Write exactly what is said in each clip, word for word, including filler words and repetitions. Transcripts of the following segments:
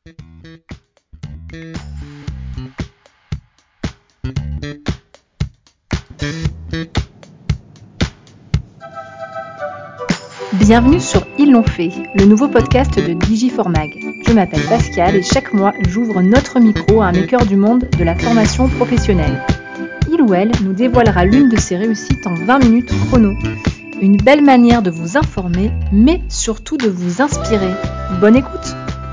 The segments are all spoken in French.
Bienvenue sur Ils l'ont fait, le nouveau podcast de Digiformag. Je m'appelle Pascal et chaque mois, j'ouvre notre micro à un maker du monde de la formation professionnelle. Il ou elle nous dévoilera l'une de ses réussites en vingt minutes chrono. Une belle manière de vous informer, mais surtout de vous inspirer. Bonne écoute!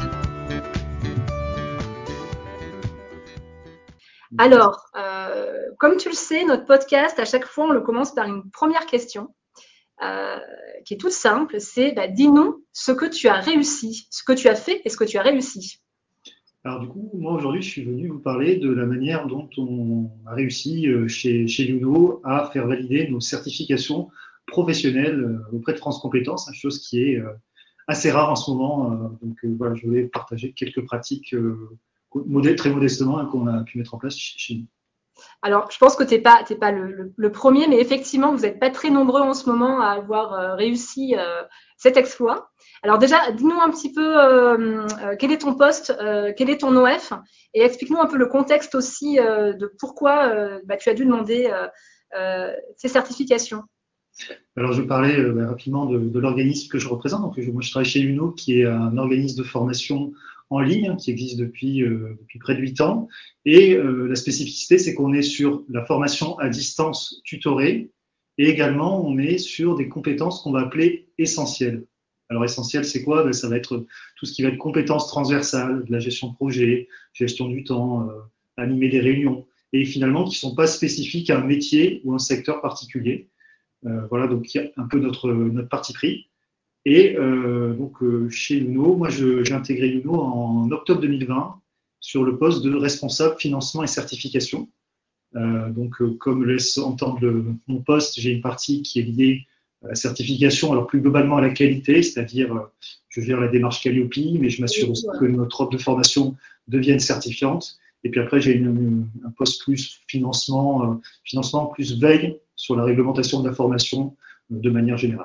Alors, euh, comme tu le sais, notre podcast, à chaque fois, on le commence par une première question. Euh, qui est toute simple, c'est bah, dis-nous ce que tu as réussi, ce que tu as fait et ce que tu as réussi. Alors du coup, moi aujourd'hui, je suis venu vous parler de la manière dont on a réussi chez, chez Luno à faire valider nos certifications professionnelles auprès de France Compétences, une chose qui est assez rare en ce moment. Donc voilà, je voulais partager quelques pratiques modestes, très modestement qu'on a pu mettre en place chez nous. Alors, je pense que tu n'es pas, t'es pas le, le, le premier, mais effectivement, vous n'êtes pas très nombreux en ce moment à avoir euh, réussi euh, cet exploit. Alors déjà, dis-nous un petit peu euh, euh, quel est ton poste, euh, quel est ton O F, et explique-nous un peu le contexte aussi euh, de pourquoi euh, bah, tu as dû demander euh, euh, ces certifications. Alors, je parlais euh, bah, rapidement de, de l'organisme que je représente. Donc, je, moi, je travaille chez Luno, qui est un organisme de formation en ligne qui existe depuis, euh, depuis près de huit ans. Et euh, la spécificité, c'est qu'on est sur la formation à distance tutorée et également, on est sur des compétences qu'on va appeler essentielles. Alors, essentiel, c'est quoi? Ben, ça va être tout ce qui va être compétences transversales, de la gestion de projet, gestion du temps, euh, animer des réunions, et finalement qui ne sont pas spécifiques à un métier ou un secteur particulier. Euh, voilà, donc il y a un peu notre, notre parti pris. Et euh, donc euh, chez Luno, moi je, j'ai intégré Luno en octobre deux mille vingt sur le poste de responsable financement et certification. Euh, donc euh, comme laisse entendre le, mon poste, j'ai une partie qui est liée à la certification, alors plus globalement à la qualité, c'est-à-dire euh, je gère la démarche Calliope, mais je m'assure aussi que notre offre de formation devienne certifiante. Et puis après, j'ai une, une, un poste plus financement, euh, financement plus veille sur la réglementation de la formation euh, de manière générale.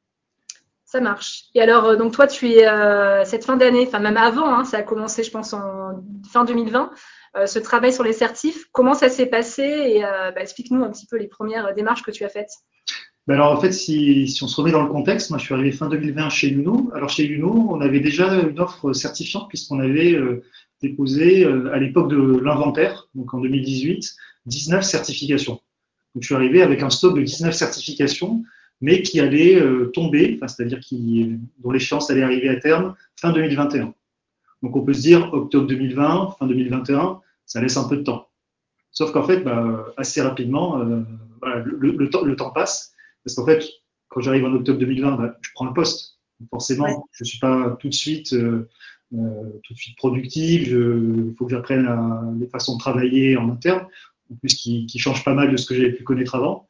Ça marche. Et alors, donc toi, tu es euh, cette fin d'année, enfin même avant, hein, ça a commencé, je pense, en fin deux mille vingt, euh, ce travail sur les certifs. Comment ça s'est passé et euh, bah, explique-nous un petit peu les premières démarches que tu as faites. Ben alors en fait, si, si on se remet dans le contexte, moi je suis arrivé fin deux mille vingt chez Luno. Alors chez Luno, on avait déjà une offre certifiante puisqu'on avait euh, déposé euh, à l'époque de l'inventaire, donc en deux mille dix-huit, dix-neuf certifications. Donc je suis arrivé avec un stock de dix-neuf certifications, mais qui allait euh, tomber, enfin, c'est-à-dire qui, dont l'échéance allait arriver à terme fin deux mille vingt et un. Donc on peut se dire octobre deux mille vingt, fin deux mille vingt et un, ça laisse un peu de temps. Sauf qu'en fait, bah, assez rapidement, euh, voilà, le, le, temps, le temps passe. Parce qu'en fait, quand j'arrive en octobre deux mille vingt, bah, je prends le poste. Donc forcément, ouais. Je ne suis pas tout de suite, euh, euh, tout de suite productif. Il faut que j'apprenne à, les façons de travailler en interne, en plus qui, qui changent pas mal de ce que j'avais pu connaître avant.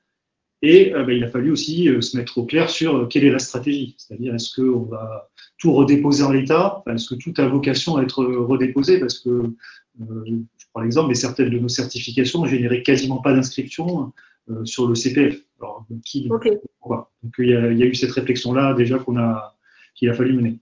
Et euh, bah, il a fallu aussi euh, se mettre au clair sur euh, quelle est la stratégie. C'est-à-dire, est-ce qu'on va tout redéposer en l'état? Enfin, est-ce que tout a vocation à être redéposé? Parce que, euh, je prends l'exemple, mais certaines de nos certifications généraient quasiment pas d'inscription euh, sur le C P F. Alors, qui, okay. Pourquoi? Donc, il y, a, il y a eu cette réflexion-là déjà qu'on a, qu'il a fallu mener.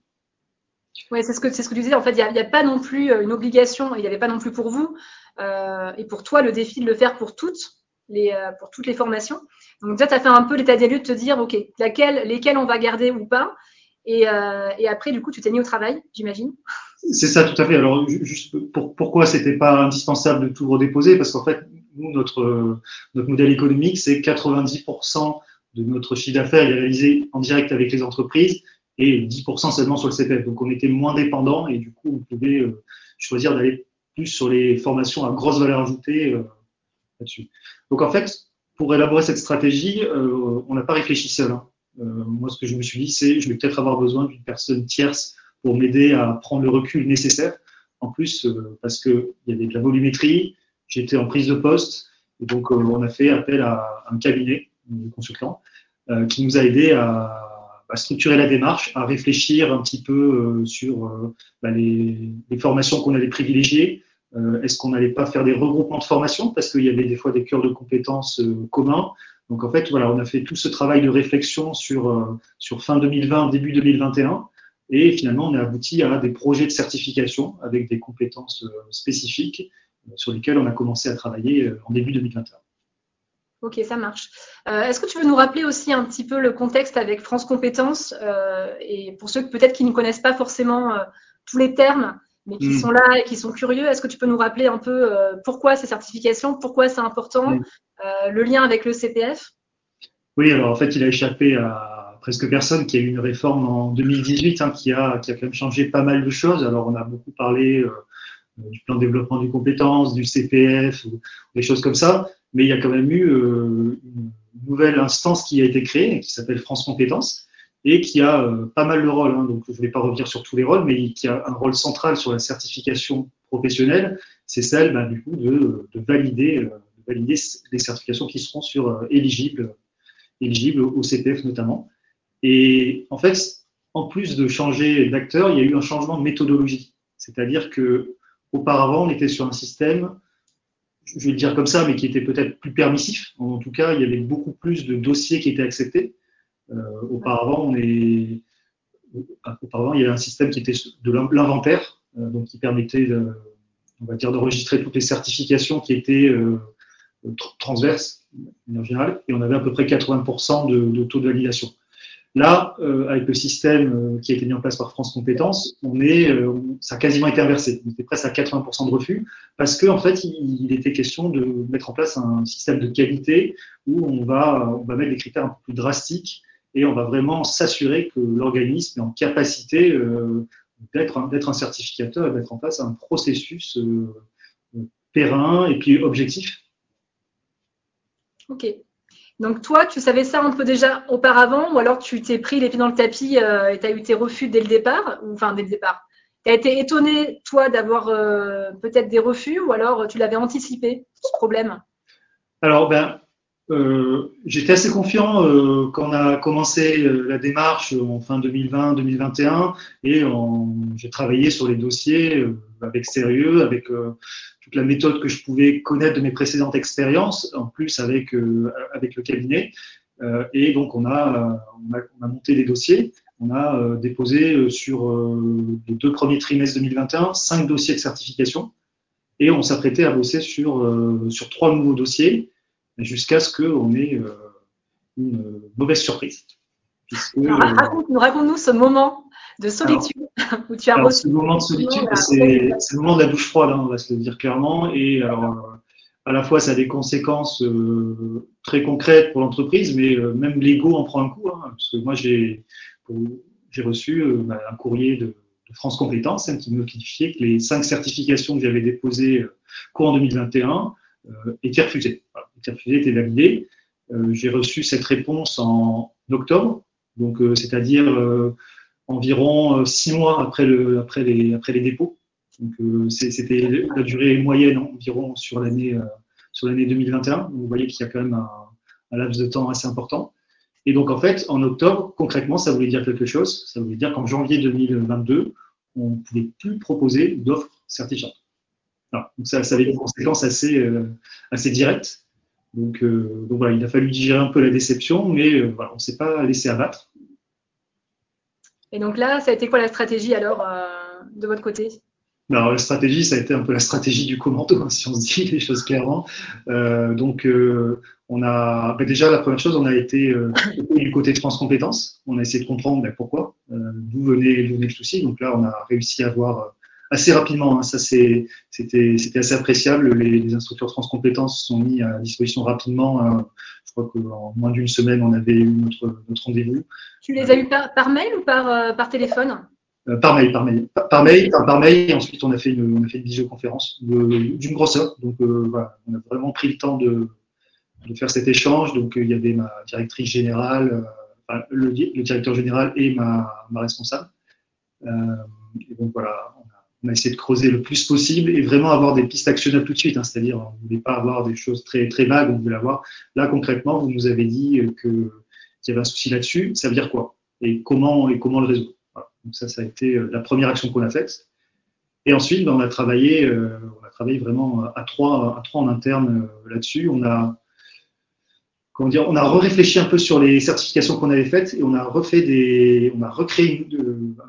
Oui, c'est ce que c'est ce que tu disais. En fait, il n'y a, a pas non plus une obligation. Il n'y avait pas non plus pour vous euh, et pour toi le défi de le faire pour toutes les euh, pour toutes les formations. Donc déjà, tu as fait un peu l'état des lieux de te dire, ok, laquelle, lesquelles on va garder ou pas. Et, euh, et après, du coup, tu t'es mis au travail, j'imagine. C'est ça, tout à fait. Alors, juste pour, pourquoi c'était pas indispensable de tout redéposer? Parce qu'en fait, nous, notre notre modèle économique, c'est quatre-vingt-dix pour cent de notre chiffre d'affaires est réalisé en direct avec les entreprises et dix pour cent seulement sur le C P F. Donc, on était moins dépendant et du coup, on pouvait euh, choisir d'aller plus sur les formations à grosse valeur ajoutée euh, là-dessus. Donc, en fait, pour élaborer cette stratégie, euh, on n'a pas réfléchi seul. Hein. Euh, moi, ce que je me suis dit, c'est je vais peut-être avoir besoin d'une personne tierce pour m'aider à prendre le recul nécessaire. En plus, euh, parce qu'il y avait de la volumétrie, j'étais en prise de poste, et donc euh, on a fait appel à un cabinet de consultants euh, qui nous a aidé à, à structurer la démarche, à réfléchir un petit peu euh, sur euh, bah, les, les formations qu'on allait privilégier. Euh, est-ce qu'on n'allait pas faire des regroupements de formations parce qu'il y avait des fois des cœurs de compétences euh, communs. Donc en fait, voilà, on a fait tout ce travail de réflexion sur, euh, sur fin deux mille vingt, début deux mille vingt et un. Et finalement, on a abouti à des projets de certification avec des compétences spécifiques sur lesquelles on a commencé à travailler en début deux mille vingt et un. Ok, ça marche. Euh, est-ce que tu veux nous rappeler aussi un petit peu le contexte avec France Compétences euh, et pour ceux peut-être qui ne connaissent pas forcément euh, tous les termes, mais qui mmh. sont là et qui sont curieux, est-ce que tu peux nous rappeler un peu euh, pourquoi ces certifications, pourquoi c'est important, mmh. euh, le lien avec le C P F? Oui, alors en fait, il a échappé à presque personne qu'il y a eu une réforme en deux mille dix-huit hein, qui, a, qui a quand même changé pas mal de choses. Alors, on a beaucoup parlé euh, du plan de développement des compétences, du C P F, ou des choses comme ça, mais il y a quand même eu euh, une nouvelle instance qui a été créée, qui s'appelle France Compétences, et qui a euh, pas mal de rôles. Hein, donc, je ne vais pas revenir sur tous les rôles, mais qui a un rôle central sur la certification professionnelle. C'est celle, bah, du coup, de, de, valider, euh, de valider les certifications qui seront sur euh, éligibles, éligibles au C P F notamment. Et en fait, en plus de changer d'acteur, il y a eu un changement de méthodologie. C'est-à-dire que auparavant, on était sur un système, je vais le dire comme ça, mais qui était peut-être plus permissif. En tout cas, il y avait beaucoup plus de dossiers qui étaient acceptés. Euh, auparavant, on est, auparavant, il y avait un système qui était de l'inventaire, euh, donc qui permettait, de, on va dire, d'enregistrer toutes les certifications qui étaient euh, transverses en général, et on avait à peu près quatre-vingts pour cent de, de taux de validation. Là, euh, avec le système euh, qui a été mis en place par France Compétences, on est, euh, ça a quasiment été inversé. On était presque à quatre-vingts pour cent de refus parce qu'en en fait, il, il était question de mettre en place un système de qualité où on va, on va mettre des critères un peu plus drastiques et on va vraiment s'assurer que l'organisme est en capacité euh, d'être un, d'être un certificateur et de mettre en place un processus euh, périn et puis objectif. Ok. Donc toi, tu savais ça un peu déjà auparavant ou alors tu t'es pris les pieds dans le tapis euh, et tu as eu tes refus dès le départ ou, Enfin, dès le départ. Tu as été étonné, toi, d'avoir euh, peut-être des refus ou alors tu l'avais anticipé, ce problème? Alors, ben, euh, j'étais assez confiant euh, quand on a commencé euh, la démarche en fin deux mille vingt, deux mille vingt et un et en, j'ai travaillé sur les dossiers euh, avec sérieux, avec euh, toute la méthode que je pouvais connaître de mes précédentes expériences, en plus avec, euh, avec le cabinet. Euh, et donc, on a, on, a, on a monté les dossiers. On a euh, déposé sur euh, les deux premiers trimestres deux mille vingt et un cinq dossiers de certification. Et on s'apprêtait à bosser sur, euh, sur trois nouveaux dossiers jusqu'à ce qu'on ait euh, une mauvaise surprise. Puisque, alors, raconte, raconte-nous ce moment de solitude alors, où tu as alors, reçu. Ce moment de solitude, c'est, c'est le moment de la douche froide, hein, on va se le dire clairement. Et alors, à la fois, ça a des conséquences euh, très concrètes pour l'entreprise, mais euh, même l'ego en prend un coup. Hein, parce que moi, j'ai, pour, j'ai reçu euh, un courrier de, de France Compétences hein, qui me notifiait que les cinq certifications que j'avais déposées euh, courant deux mille vingt et un euh, étaient refusées. Voilà, étaient refusées, étaient validées. Euh, j'ai reçu cette réponse en octobre, donc euh, c'est-à-dire euh, environ euh, six mois après, le, après, les, après les dépôts. Donc, euh, c'était la durée moyenne environ sur l'année, euh, sur l'année deux mille vingt et un. Donc, vous voyez qu'il y a quand même un, un laps de temps assez important. Et donc, en fait, en octobre, concrètement, ça voulait dire quelque chose. Ça voulait dire qu'en janvier deux mille vingt-deux, on ne pouvait plus proposer d'offres certifiantes. Voilà. Donc, ça, ça avait des conséquences assez, euh, assez directes. Donc, euh, donc, voilà, il a fallu digérer un peu la déception, mais euh, voilà, on ne s'est pas laissé abattre. Et donc là, ça a été quoi la stratégie alors euh, de votre côté? Alors, la stratégie, ça a été un peu la stratégie du commando, hein, si on se dit les choses clairement. Euh, donc, euh, on a bah déjà la première chose, on a été euh, du côté de France Compétences. On a essayé de comprendre bah, pourquoi, euh, d'où venait, d'où venait le souci. Donc là, on a réussi à voir assez rapidement. Hein, ça, c'est, c'était, c'était assez appréciable. Les, les instructeurs de France Compétences sont mis à disposition rapidement. Euh, je crois qu'en moins d'une semaine, on avait eu notre, notre rendez-vous. Tu les as eu par, par mail ou par, euh, par téléphone? Euh, par mail, par mail, par, par mail, par, par mail. Et ensuite, on a fait une, on a fait une visioconférence de, d'une grosseur. Donc, euh, voilà, on a vraiment pris le temps de, de faire cet échange. Donc, euh, il y avait ma directrice générale, euh, enfin, le, le directeur général et ma, ma responsable. Euh, et donc, voilà, on a, on a essayé de creuser le plus possible et vraiment avoir des pistes actionnables tout de suite. Hein, c'est-à-dire, on ne voulait pas avoir des choses très, très vagues. On voulait avoir. Là, concrètement, vous nous avez dit que qu'il y avait un souci là-dessus. Ça veut dire quoi? Et comment, et comment le résoudre? Voilà. Donc ça, ça a été la première action qu'on a faite. Et ensuite, ben, on a travaillé, euh, on a travaillé vraiment à trois, à trois en interne euh, là-dessus. On a, comment dire, on a réfléchi un peu sur les certifications qu'on avait faites et on a refait des, on a recréé une, une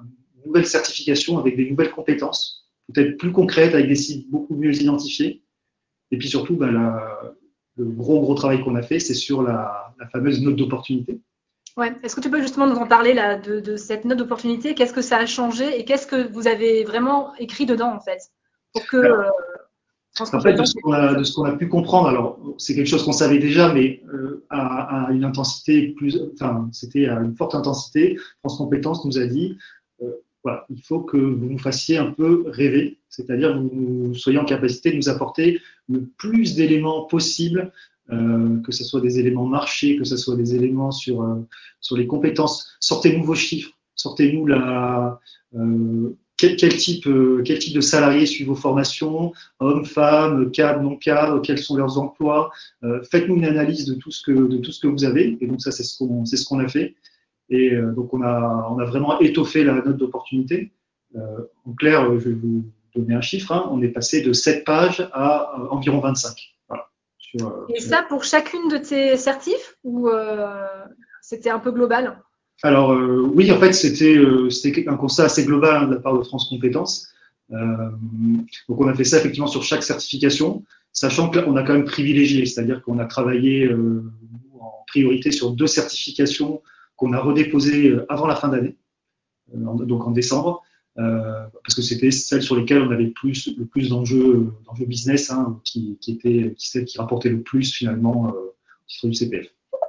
nouvelles certifications avec des nouvelles compétences, peut-être plus concrètes, avec des cibles beaucoup mieux identifiées. Et puis surtout, ben, la, le gros, gros travail qu'on a fait, c'est sur la, la fameuse note d'opportunité. Ouais. Est-ce que tu peux justement nous en parler là, de, de cette note d'opportunité? Qu'est-ce que ça a changé et qu'est-ce que vous avez vraiment écrit dedans en fait pour que Alors, euh, en fait, de ce qu'on a, de ce qu'on a pu comprendre, alors c'est quelque chose qu'on savait déjà, mais euh, à, à une intensité plus, enfin, c'était à une forte intensité. France Compétences nous a dit, euh, voilà, il faut que vous nous fassiez un peu rêver, c'est-à-dire que vous soyez en capacité de nous apporter le plus d'éléments possibles, euh, que ce soit des éléments marché, que ce soit des éléments sur euh, sur les compétences. Sortez-nous vos chiffres, sortez-nous la euh, quel, quel type euh, quel type de salariés suivent vos formations, hommes, femmes, cadres, non cadres, quels sont leurs emplois. Euh, faites-nous une analyse de tout ce que de tout ce que vous avez. Et donc ça, c'est ce qu'on c'est ce qu'on a fait. Et euh, donc on a on a vraiment étoffé la note d'opportunité. Euh, en clair, je vais vous donner un chiffre. Hein. On est passé de sept pages à euh, environ vingt-cinq. Voilà. Sur, euh, Et sur... ça pour chacune de tes certifs ou euh, c'était un peu global? Alors euh, oui, en fait, c'était euh, c'était un constat assez global hein, de la part de France Compétences. Euh, donc on a fait ça effectivement sur chaque certification, sachant qu'on a quand même privilégié, c'est-à-dire qu'on a travaillé euh, en priorité sur deux certifications qu'on a redéposées avant la fin d'année, euh, donc en décembre, euh, parce que c'était celles sur lesquelles on avait plus, le plus d'enjeux, d'enjeux business, hein, qui, qui étaient, qui, qui rapportaient le plus finalement euh, au titre du C P F.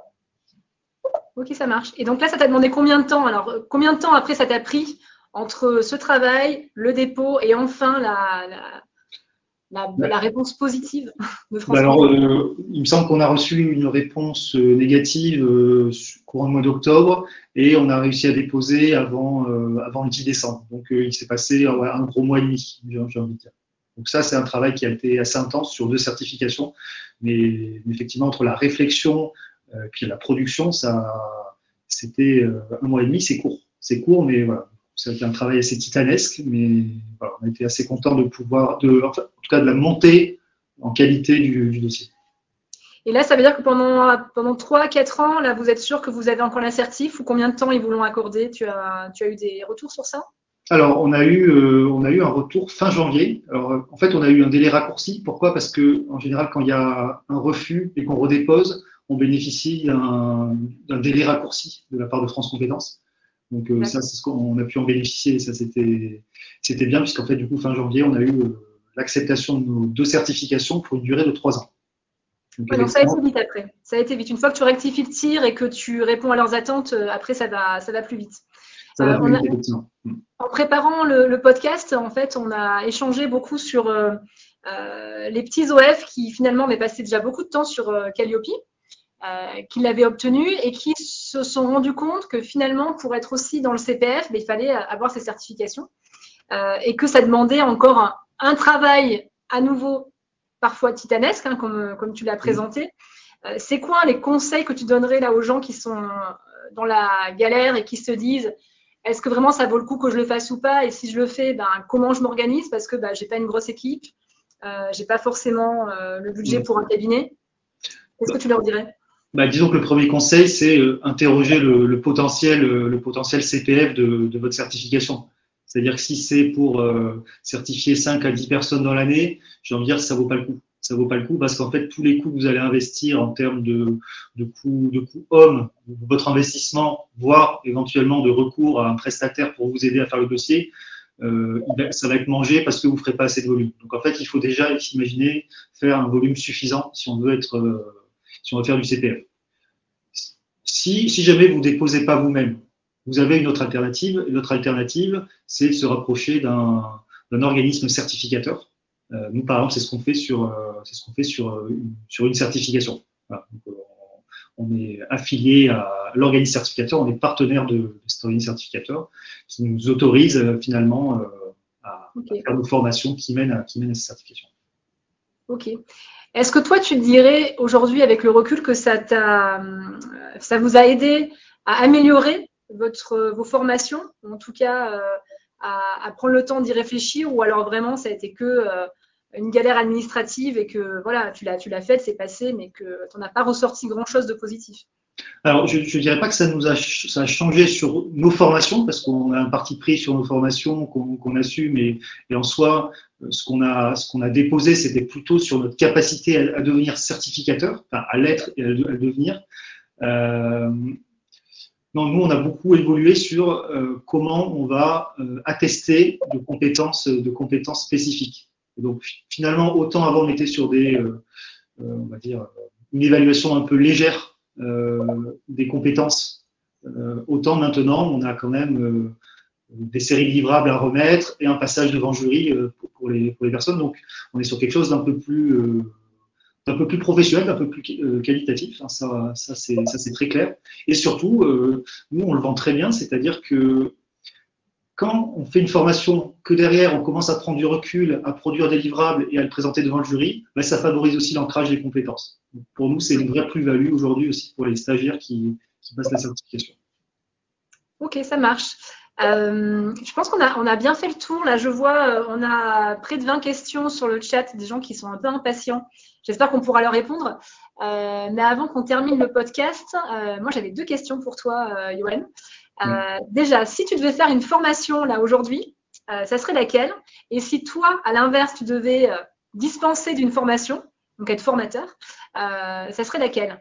Ok, ça marche. Et donc là, ça t'a demandé combien de temps? Alors, combien de temps après ça t'a pris entre ce travail, le dépôt et enfin la, la, la, ouais. la réponse positive de France bah alors, euh, il me semble qu'on a reçu une réponse euh, négative euh, courant du mois d'octobre et on a réussi à déposer avant, euh, avant le dix décembre. Donc, euh, il s'est passé euh, un gros mois et demi, j'ai envie de dire. Donc ça, c'est un travail qui a été assez intense sur deux certifications. Mais, mais effectivement, entre la réflexion et euh, puis la production, ça, c'était euh, un mois et demi, c'est court. C'est court, mais voilà. Ça a été un travail assez titanesque, mais voilà, on a été assez content de pouvoir, de, enfin, en tout cas, de la montée en qualité du, du dossier. Et là, ça veut dire que pendant, pendant trois à quatre ans, là, vous êtes sûr que vous avez encore l'assertif ou combien de temps ils vous l'ont accordé? Tu as, tu as eu des retours sur ça? Alors, on a eu, euh, on a eu un retour fin janvier. Alors, en fait, on a eu un délai raccourci. Pourquoi? Parce que, en général, quand il y a un refus et qu'on redépose, on bénéficie d'un, d'un délai raccourci de la part de France Compétences. Donc, euh, ça, c'est ce qu'on a pu en bénéficier. Et ça, c'était, c'était bien, puisqu'en fait, du coup, fin janvier, on a eu euh, l'acceptation de nos deux certifications pour une durée de trois ans. Donc, ouais, donc ça a été vite après. Ça a été vite. Une fois que tu rectifies le tir et que tu réponds à leurs attentes, après, ça va, ça va plus vite. Ça va plus vite, effectivement. En préparant le, le podcast, en fait, on a échangé beaucoup sur euh, euh, les petits O F qui finalement avaient passé déjà beaucoup de temps sur euh, Calliope, euh, qui l'avaient obtenu et qui se sont rendus compte que finalement, pour être aussi dans le C P F, ben, il fallait avoir ces certifications euh, et que ça demandait encore un, un travail à nouveau parfois titanesque, hein, comme, comme tu l'as présenté. Euh, c'est quoi les conseils que tu donnerais là aux gens qui sont dans la galère et qui se disent est-ce que vraiment ça vaut le coup que je le fasse ou pas? Et si je le fais, ben, comment je m'organise? Parce que ben, je n'ai pas une grosse équipe, euh, je n'ai pas forcément euh, le budget pour un cabinet. Qu'est-ce que tu leur dirais? Bah, disons que le premier conseil, c'est euh, interroger le, le potentiel, euh, le potentiel C P F de, de votre certification. C'est-à-dire que si c'est pour euh, certifier cinq à dix personnes dans l'année, j'ai envie de dire que ça vaut pas le coup. Ça vaut pas le coup parce qu'en fait, tous les coûts que vous allez investir en termes de, de coûts, de coûts hommes, votre investissement, voire éventuellement de recours à un prestataire pour vous aider à faire le dossier, euh, ça va être mangé parce que vous ferez pas assez de volume. Donc en fait, il faut déjà s'imaginer faire un volume suffisant si on veut être euh, si on veut faire du C P F. Si, si jamais vous ne déposez pas vous-même, vous avez une autre alternative. L'autre alternative, c'est de se rapprocher d'un, d'un organisme certificateur. Euh, nous, par exemple, c'est ce qu'on fait sur, euh, c'est ce qu'on fait sur, une, sur une certification. Voilà. Donc, on, on est affilié à l'organisme certificateur, on est partenaire de, de cet organisme certificateur qui nous autorise euh, finalement euh, à, okay. à faire nos formations qui mènent à, qui mènent à cette certification. Ok. Est-ce que toi, tu dirais aujourd'hui, avec le recul, que ça t'a, ça vous a aidé à améliorer votre, vos formations, en tout cas euh, à, à prendre le temps d'y réfléchir, ou alors vraiment ça a été que euh, une galère administrative et que voilà, tu l'as, tu l'as faite, c'est passé, mais que tu n'en as pas ressorti grand-chose de positif? Alors, je ne dirais pas que ça nous a, ça a changé sur nos formations, parce qu'on a un parti pris sur nos formations qu'on qu'on assume, et, et en soi, ce qu'on a, ce qu'on a déposé, c'était plutôt sur notre capacité à, à devenir certificateur, enfin à l'être et à, à le devenir. Euh, non, nous, on a beaucoup évolué sur euh, comment on va euh, attester de compétences, de compétences spécifiques. Et donc, finalement, autant avant, on était sur des, euh, euh, on va dire, une évaluation un peu légère euh, des compétences. Euh, autant maintenant, on a quand même euh, des séries livrables à remettre et un passage devant jury euh, pour, pour, les, pour les personnes. Donc, on est sur quelque chose d'un peu plus, euh, d'un peu plus professionnel, d'un peu plus euh, qualitatif. Hein, ça, ça c'est, ça c'est très clair. Et surtout, euh, nous, on le vend très bien, c'est-à-dire que quand on fait une formation, que derrière on commence à prendre du recul, à produire des livrables et à le présenter devant le jury, ben, ça favorise aussi l'ancrage des compétences. Donc, pour nous, c'est une vraie plus-value aujourd'hui aussi pour les stagiaires qui, qui passent la certification. Ok, ça marche. Euh, je pense qu'on a, on a bien fait le tour. Là, je vois, euh, on a près de vingt questions sur le chat, des gens qui sont un peu impatients. J'espère qu'on pourra leur répondre. Euh, mais avant qu'on termine le podcast, euh, moi, j'avais deux questions pour toi, euh, Johan. Euh, déjà, si tu devais faire une formation là aujourd'hui, euh, ça serait laquelle? Et si toi, à l'inverse, tu devais euh, dispenser d'une formation, donc être formateur, euh, ça serait laquelle?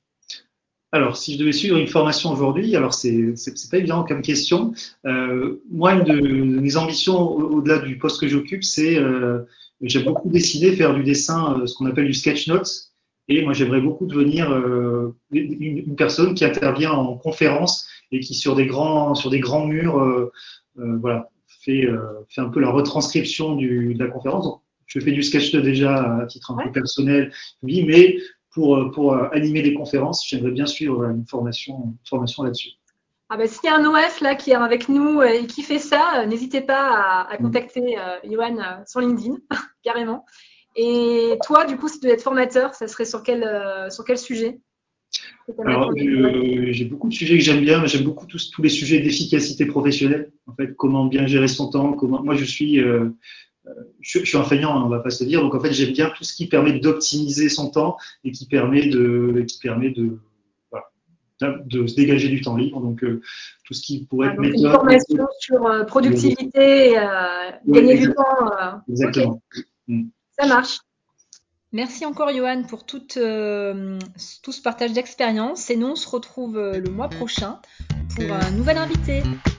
Alors, si je devais suivre une formation aujourd'hui, alors c'est c'est c'est pas évident comme question. Euh, moi, une de, de mes ambitions au- au-delà du poste que j'occupe, c'est euh, j'aime beaucoup dessiner, faire du dessin, euh, ce qu'on appelle du sketch notes. Et moi, j'aimerais beaucoup devenir euh, une, une personne qui intervient en conférence et qui sur des grands sur des grands murs, euh, euh, voilà, fait euh, fait un peu la retranscription du, de la conférence. Donc, je fais du sketch note déjà à titre un peu Ouais. personnel, oui, mais pour, pour animer des conférences, j'aimerais bien suivre une formation, une formation là-dessus. Ah bah, s'il y a un O F là qui est avec nous et qui fait ça, euh, n'hésitez pas à, à Mm. contacter euh, Johan euh, sur LinkedIn, carrément. Et toi, du coup, si tu devais être formateur, ça serait sur quel, euh, sur quel sujet que tu aimerais Alors, prendre des nouvelles? je- j'ai beaucoup de sujets que j'aime bien, mais j'aime beaucoup tous, tous les sujets d'efficacité professionnelle. En fait, comment bien gérer son temps. Comment... Moi, je suis, euh, je, je suis un feignant, hein, on va pas se le dire. Donc, en fait, j'aime bien tout ce qui permet d'optimiser son temps et qui permet de, qui permet de, voilà, de se dégager du temps libre. Donc, euh, tout ce qui pourrait Ah, être donc une méthode, méthode. formation sur euh, productivité, euh, Oui, gagner du exact- temps. euh, Ok, exactement. Mm. ça marche. Merci encore Johan pour toute, euh, tout ce partage d'expérience et nous on se retrouve euh, le mois prochain pour un nouvel invité.